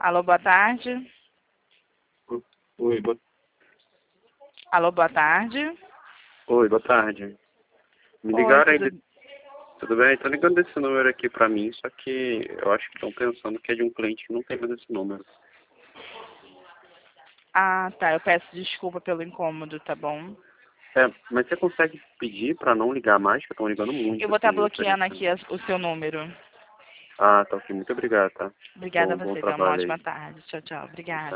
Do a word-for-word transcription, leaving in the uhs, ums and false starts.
Alô, boa tarde. Oi, boa... Alô, boa tarde. Oi, boa tarde. Me Oi, ligaram aí, tudo... de... tudo bem? Tô ligando desse número aqui pra mim, só que eu acho que estão pensando que é de um cliente que não tem mais esse número. Ah, tá. Eu peço desculpa pelo incômodo, tá bom? É, mas você consegue pedir pra não ligar mais, que estão ligando Eu muito, vou estar assim, bloqueando oferecendo. aqui as- o seu número. Ah, tá ok. Muito obrigado, tá? Obrigada a Bom, bom você. Tenha uma trabalho ótima aí. tarde. Tchau, tchau. Obrigada.